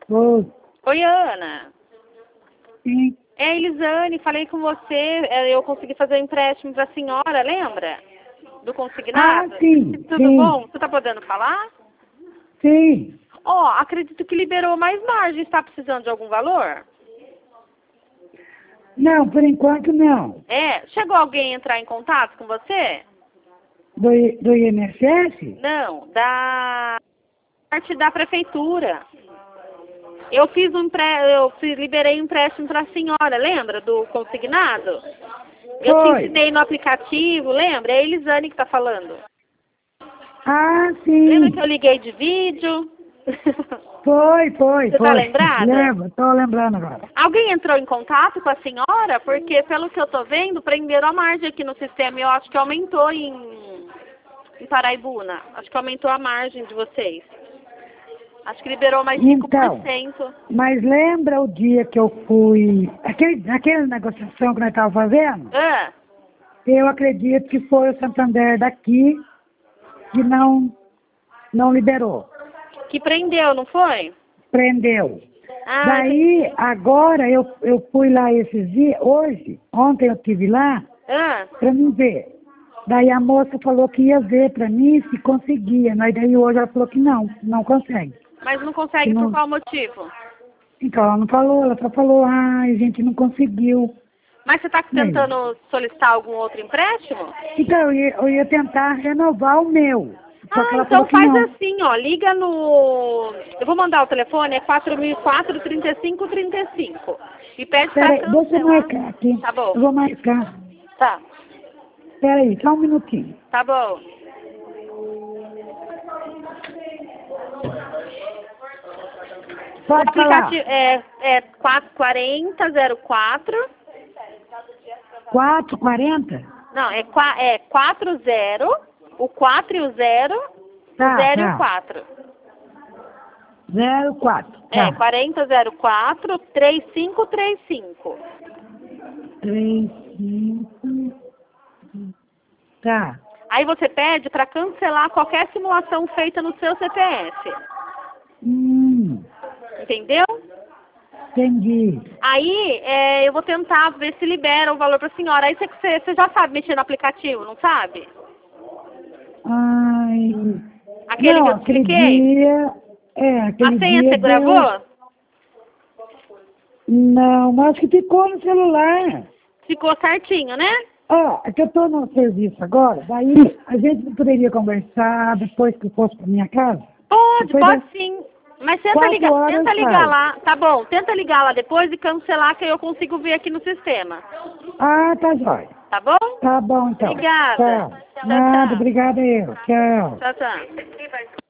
Oi. Oi, Ana. Sim. É a Elisane, falei com você, eu consegui fazer um empréstimo para a senhora, lembra? Do consignado? Sim, Tudo sim, bom? Você está podendo falar? sim. Ó, acredito que liberou mais margem, está precisando de algum valor? Não, por enquanto não. É, chegou alguém a entrar em contato com você? Do INSS? Não, da parte da prefeitura. Eu fiz liberei um empréstimo para a senhora, lembra do consignado? Eu te Foi. ensinei no aplicativo, lembra? É a Elisane que está falando. Ah, Lembra que eu sim. liguei de vídeo? Foi. Você tá lembrada? Lembro, tô lembrando agora. Alguém entrou em contato com a senhora? Porque, pelo que eu tô vendo, prenderam a margem aqui no sistema e eu acho que aumentou em Paraibuna. Acho que aumentou a margem de vocês. Acho que liberou mais Então, 5%. mas lembra o dia que eu fui... Aquela negociação que nós estávamos fazendo? Ah, Eu acredito que foi o Santander daqui que não liberou. que prendeu, não foi? Prendeu. Ah, Daí, entendi. agora, eu fui lá esses dias, ontem eu estive lá, Ah, para me ver. Daí a moça falou que ia ver para mim se conseguia, mas daí hoje ela falou que não consegue. mas não Que consegue por não, qual motivo? então ela não falou, ela só falou, ai, a gente não conseguiu. Mas você está Aí. tentando solicitar algum outro empréstimo? Então, eu ia tentar renovar o meu, só que Ah, ela falou então que faz não. assim, ó, liga no... Eu vou mandar o telefone, é 4004-3535. E pede pra Peraí, deixa eu cancelar. marcar aqui. Tá bom. Eu vou marcar. Tá, Peraí, só um minutinho. tá bom. O Pode aplicativo falar. é 44004. 4,40? Não, é 40, o 4 e o 0, o Tá, 0 e o tá. 4. 04, É, tá. 4004-3535. 35, tá. Aí você pede para cancelar qualquer simulação feita no seu CPF. Entendeu? Entendi. Aí eu vou tentar ver se libera o valor para a senhora. Aí você já sabe mexer no aplicativo, não sabe? Ai, Aquele que não, eu te expliquei? A aquele senha dia você deu, gravou? não, mas acho que ficou no celular. Ficou certinho, né? Ó, é que eu tô no serviço agora, daí a gente não poderia conversar depois que eu fosse pra minha casa? Pode, Depois das pode sim. Mas tenta 4 horas tenta ligar sai. lá. Tá bom, tenta ligar lá depois e cancelar que eu consigo ver aqui no sistema. Ah, tá jóia. Tá bom? Tá bom, então. Obrigada. Tchau. Tchau, Nada, tchau. obrigada eu. Tchau. Tchau, tchau.